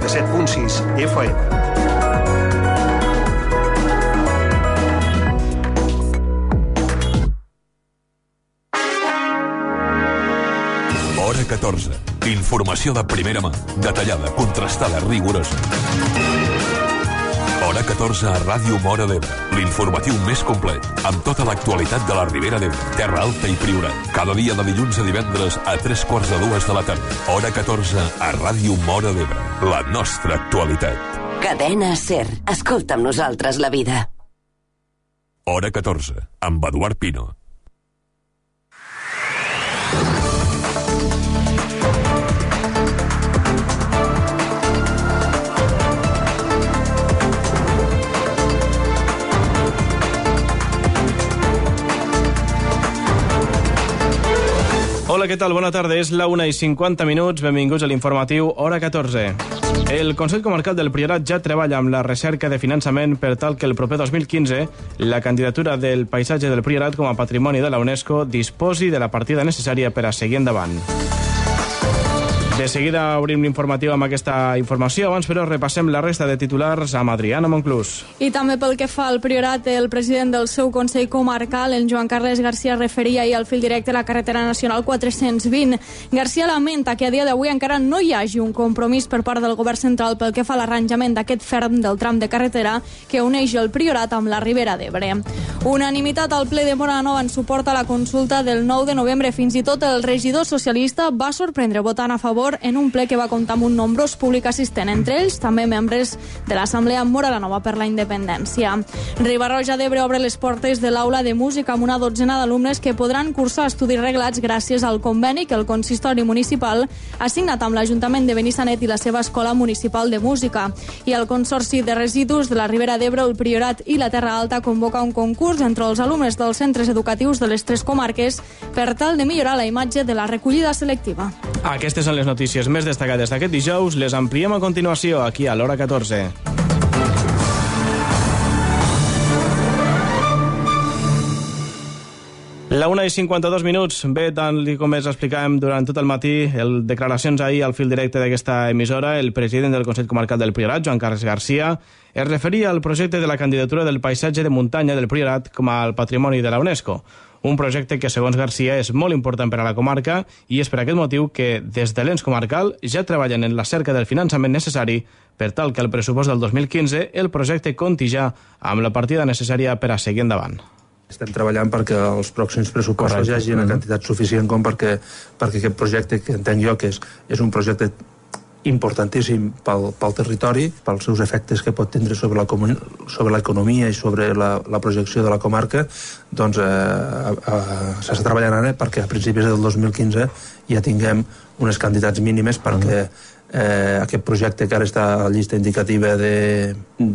97.6 FM. Hora 14. Informació de primera mà, detallada, contrastada, rigorosa. Hora 14 a Ràdio Móra d'Ebre. L'informatiu més complet, amb tota l'actualitat de la Ribera d'Ebre, Terra Alta i Priorat. Cada dia de dilluns a divendres a 3:45 de la tarda. Hora 14 a Ràdio Móra d'Ebre. La nostra actualitat. Cadena SER. Escolta amb nosaltres la vida. Hora 14, amb Eduard Pino. Hola, què tal? Bona tarda. És la 1:50. Benvinguts a l'informatiu Hora 14. El Consell Comarcal del Priorat ja treballa amb la recerca de finançament per tal que el proper 2015 la candidatura del paisatge del Priorat com a patrimoni de la UNESCO disposi de la partida necessària per a seguir endavant. De seguida obrim l'informatiu amb aquesta informació. Abans, però, repassem la resta de titulars amb Adriana Monclús. I també pel que fa al Priorat, el president del seu Consell Comarcal, el Joan Carles Garcia, referia ahir al fil directe a la carretera nacional 420. Garcia lamenta que a dia d'avui encara no hi hagi un compromís per part del govern central pel que fa a l'arranjament d'aquest ferm del tram de carretera que uneix el Priorat amb la Ribera d'Ebre. Unanimitat al ple de Móra la Nova en suport a la consulta del 9 de novembre. Fins i tot el regidor socialista va sorprendre votant a favor en un ple que va comptar amb un nombrós públic assistent, entre ells també membres de l'Assemblea Móra la Nova per la Independència. Riba-roja d'Ebre obre les portes de l'aula de música amb una dotzena d'alumnes que podran cursar estudis reglats gràcies al conveni que el consistori municipal ha signat amb l'Ajuntament de Benissanet i la seva Escola Municipal de Música. I el Consorci de Residus de la Ribera d'Ebre, el Priorat i la Terra Alta convoca un concurs entre els alumnes dels centres educatius de les tres comarques per tal de millorar la imatge de la recollida selectiva. Aquestes són les notícies més destacades d'aquest dijous. Les ampliem a continuació aquí a l'Hora 14. La 1:52. Bé, tant com es explicàvem durant tot el matí, declaracions ahir al fil directe d'aquesta emissora, el president del Consell Comarcal del Priorat, Joan Carles Garcia, es referia al projecte de la candidatura del paisatge de muntanya del Priorat com al patrimoni de la UNESCO. Un projecte que, segons Garcia, és molt important per a la comarca i és per aquest motiu que, des de l'ens comarcal, ja treballen en la cerca del finançament necessari per tal que al pressupost del 2015 el projecte compti ja amb la partida necessària per a seguir endavant. Estem treballant perquè els pròxims pressupostos hi hagi una quantitat suficient com perquè aquest projecte, que entenc jo que és un projecte importantíssim pel territori, pels seus efectes que pot tindre sobre l'economia i sobre la projecció de la comarca, doncs s'està treballant ara perquè a principis del 2015 ja tinguem unes quantitats mínimes perquè aquest projecte que ara està a la llista indicativa de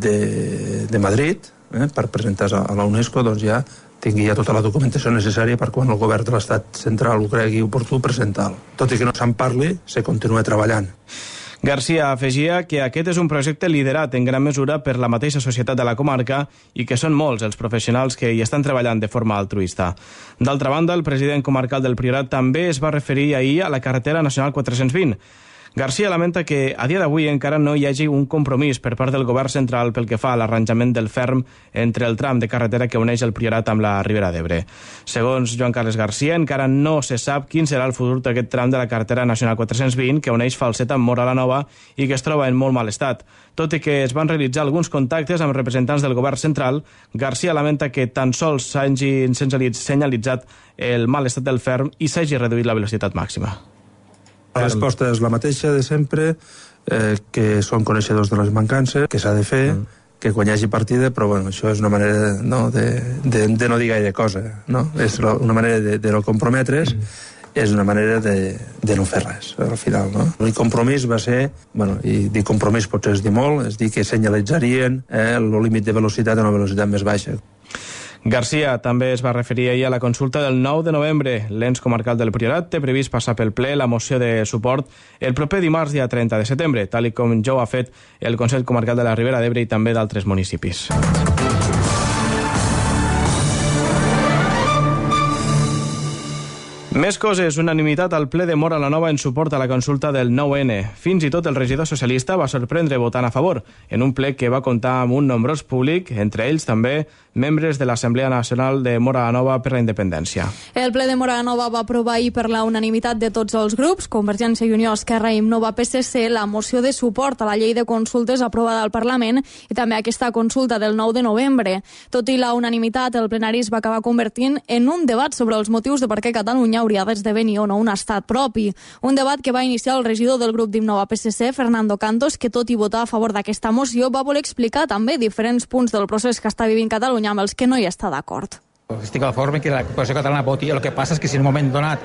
Madrid per presentar-se a la UNESCO, doncs ja tingui ja tota la documentació necessària per quan el govern de l'Estat central ho cregui oportú presentar-lo. Tot i que no se'n parli, se continua treballant. Garcia afegia que aquest és un projecte liderat en gran mesura per la mateixa societat de la comarca i que són molts els professionals que hi estan treballant de forma altruista. D'altra banda, el president comarcal del Priorat també es va referir ahir a la carretera nacional 420. Garcia lamenta que a dia d'avui encara no hi hagi un compromís per part del govern central pel que fa a l'arranjament del ferm entre el tram de carretera que uneix el Priorat amb la Ribera d'Ebre. Segons Joan Carles Garcia, encara no se sap quin serà el futur d'aquest tram de la carretera nacional 420 que uneix Falset amb Móra la Nova i que es troba en molt mal estat. Tot i que es van realitzar alguns contactes amb representants del govern central, Garcia lamenta que tan sols s'hagi senyalitzat el mal estat del ferm i s'hagi reduït la velocitat màxima. La resposta és la mateixa de sempre, que són coneixedors de les mancances, que s'ha de fer, que quan hi hagi partida, però bueno, això és una manera de no dir gaire cosa, no? És una manera de no comprometre's, és una manera de no fer res, al final, no? El compromís va ser, bueno, i dir compromís potser és dir molt, és dir que senyalitzarien el límit de velocitat a una velocitat més baixa. Garcia també es va referir ahir a la consulta del 9 de novembre. L'ens comarcal del Priorat té previst passar pel ple la moció de suport el proper dimarts, dia 30 de setembre, tal com ja ho ha fet el Consell Comarcal de la Ribera d'Ebre i també d'altres municipis. Més coses, unanimitat al ple de Móra la Nova en suport a la consulta del 9N. Fins i tot el regidor socialista va sorprendre votant a favor, en un ple que va comptar amb un nombrós públic, entre ells també membres de l'Assemblea Nacional de Móra la Nova per la Independència. El ple de Móra la Nova va aprovar ahir per la unanimitat de tots els grups, Convergència i Unió, Esquerra i Nova PSC, la moció de suport a la llei de consultes aprovada al Parlament i també aquesta consulta del 9 de novembre. Tot i la unanimitat, el plenari es va acabar convertint en un debat sobre els motius de per què Catalunya hauria d'esdevenir o no un estat propi. Un debat que va iniciar el regidor del grup d'Innova PSC, Fernando Cantos, que tot i votar a favor d'aquesta moció va voler explicar també diferents punts del procés que està vivint Catalunya amb els que no hi està d'acord. Estic a favor que la població catalana voti. El que passa és que si en un moment donat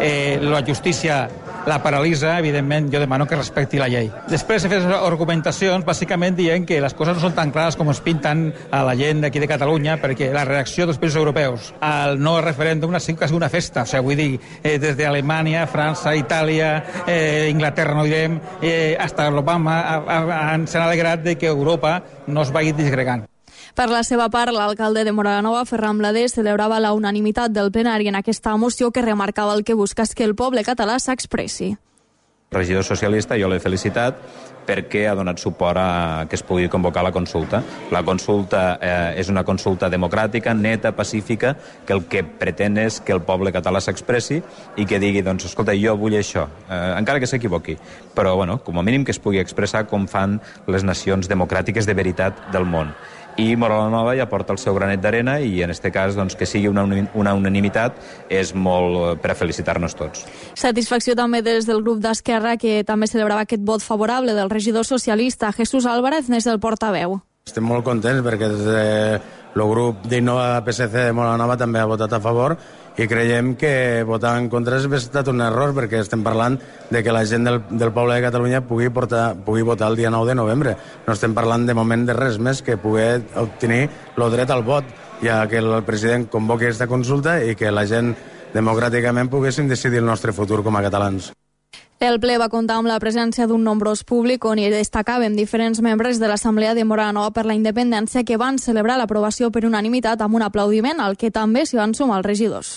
la justícia la paralitza, evidentment jo demano que respecti la llei. Després he fet argumentacions bàsicament dient que les coses no són tan clares com es pinten a la gent d'aquí de Catalunya, perquè la reacció dels països europeus al no referèndum ha sigut quasi una festa. O sigui, vull dir, des d'Alemanya, França, Itàlia, Inglaterra, no direm, hasta l'Obama s'han alegrat de que Europa no es vagi disgregant. Per la seva part, l'alcalde de Móra la Nova, Ferran Blader, celebrava la unanimitat del plenari en aquesta moció que remarcava el que busca és que el poble català s'expressi. Regidor socialista, jo l'he felicitat perquè ha donat suport a que es pugui convocar la consulta. La consulta és una consulta democràtica, neta, pacífica, que el que pretén és que el poble català s'expressi i que digui, doncs, escolta, jo vull això, encara que s'equivoqui, però, bueno, com a mínim que es pugui expressar com fan les nacions democràtiques de veritat del món. I Móra la Nova ja porta el seu granet d'arena i en aquest cas doncs, que sigui una unanimitat és molt per a felicitar-nos tots. Satisfacció també des del grup d'Esquerra, que també celebrava aquest vot favorable del regidor socialista. Jesús Álvarez n'és el portaveu. Estem molt contents perquè des del grup d'Innova PSC de Móra la Nova també ha votat a favor i creiem que votar en contra ha estat un error perquè estem parlant de que la gent del poble de Catalunya pugui votar el dia 9 de novembre. No estem parlant de moment de res més que poder obtenir el dret al vot, ja que el president convoqui aquesta consulta i que la gent democràticament poguéssim decidir el nostre futur com a catalans. El ple va comptar amb la presència d'un nombrós públic on hi destacaven diferents membres de l'Assemblea de Móra la Nova per la Independència que van celebrar l'aprovació per unanimitat amb un aplaudiment al que també s'hi van sumar els regidors.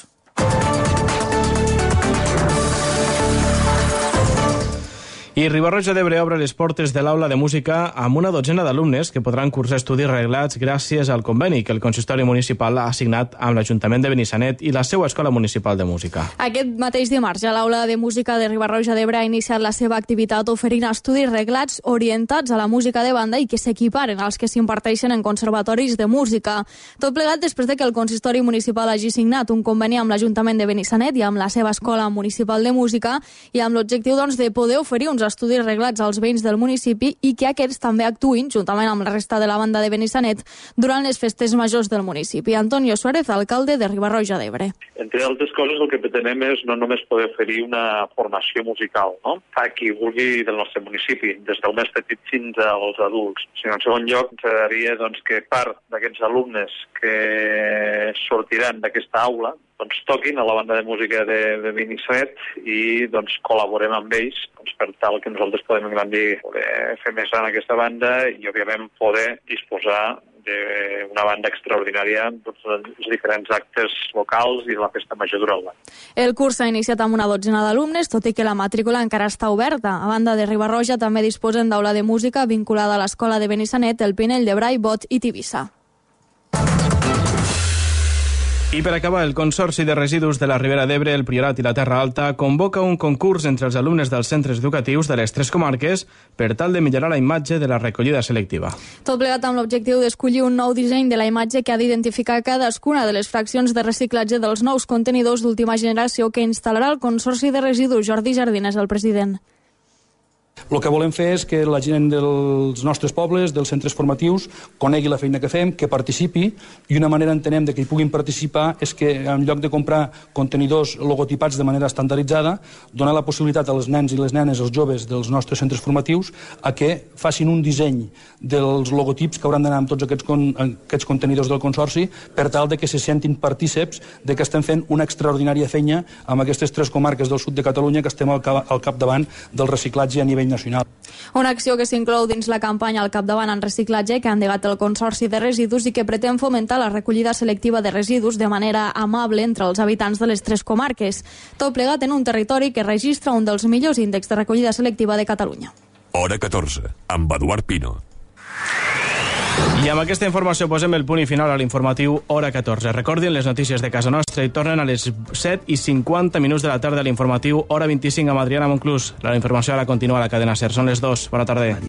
I Riba-roja d'Ebre obre les portes de l'aula de música amb una dotzena d'alumnes que podran cursar estudis reglats gràcies al conveni que el consistori municipal ha signat amb l'Ajuntament de Benissanet i la seva Escola Municipal de Música. Aquest mateix dimarts, l'aula de música de Riba-roja d'Ebre ha iniciat la seva activitat oferint estudis reglats orientats a la música de banda i que s'equiparen als que s'imparteixen en conservatoris de música. Tot plegat després de que el consistori municipal hagi signat un conveni amb l'Ajuntament de Benissanet i amb la seva Escola Municipal de Música i amb l'objectiu de poder oferir uns estudis reglats als veïns del municipi i que aquests també actuïn, juntament amb la resta de la banda de Benissanet, durant les festes majors del municipi. Antonio Suárez, alcalde de Riba-roja d'Ebre. Entre altres coses, el que pretenem és no només poder oferir una formació musical, no?, a qui vulgui del nostre municipi, des del més petit fins als adults, sinó en segon lloc ens agradaria que part d'aquests alumnes que sortiran d'aquesta aula toquin a la banda de música de Benissanet i col·laborem amb ells per tal que nosaltres podem engrandir, poder fer més gran aquesta banda i, òbviament, poder disposar d'una banda extraordinària en tots els diferents actes locals i la festa major durant l'any. El curs s'ha iniciat amb una dotzena d'alumnes, tot i que la matrícula encara està oberta. A banda de Riba-roja també disposen d'aula de música vinculada a l'Escola de Benissanet, el Pinell de Brai, Bot i Tivissa. I per acabar, el Consorci de Residus de la Ribera d'Ebre, el Priorat i la Terra Alta convoca un concurs entre els alumnes dels centres educatius de les 3 comarques per tal de millorar la imatge de la recollida selectiva. Tot plegat amb l'objectiu d'escollir un nou disseny de la imatge que ha d'identificar cadascuna de les fraccions de reciclatge dels nous contenidors d'última generació que instal·larà el Consorci de Residus. Jordi Jardines, el president. El que volem fer és que la gent dels nostres pobles, dels centres formatius, conegui la feina que fem, que participi, i una manera entenem de que hi puguin participar és que en lloc de comprar contenidors logotipats de manera estandarditzada, donar la possibilitat als nens i les nenes, als joves dels nostres centres formatius, a que facin un disseny dels logotips que hauran d'anar amb tots aquests contenidors del Consorci per tal de que se sentin partíceps de que estem fent una extraordinària feina amb aquestes 3 comarques del sud de Catalunya que estem al capdavant del reciclatge a nivell nivell nacional. Una acció que s'inclou dins la campanya al capdavant en reciclatge que ha endegat el Consorci de Residus i que pretén fomentar la recollida selectiva de residus de manera amable entre els habitants de les 3 comarques. Tot plegat en un territori que registra un dels millors índexs de recollida selectiva de Catalunya. Hora 14, amb Eduard Pino. I amb aquesta informació posem el punt i final a l'informatiu Hora 14. Recordin les notícies de casa nostra i tornen a les 7:50 de la tarda a l'informatiu Hora 25 amb Adriana Monclús. La informació ara continua a la cadena SER. Són les 2. Bona tarda.